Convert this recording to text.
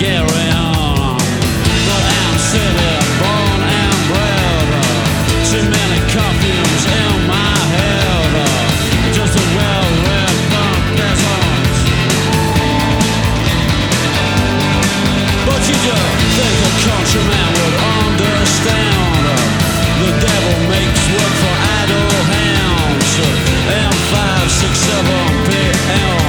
Gary on. But I'm city born and bred. Too many coffins in my head. Just a well-read punk peasant. But you just think a countryman would understand. The devil makes work for idle hands. M5, 6, 7 p.m.